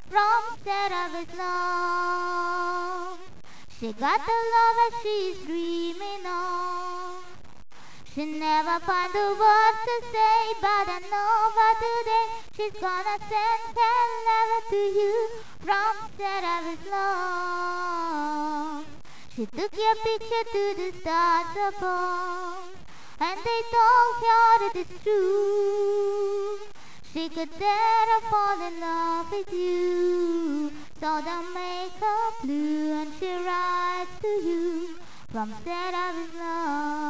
from set of his love. She got the love that she's dreaming of. She never find the words to say, but I know by today she's gonna send her love to you from set of his love. She took your picture to the stars above, and they told her it is true. She could dare to fall in love with you, so they'll make her blue, and she writes to you from set of his love.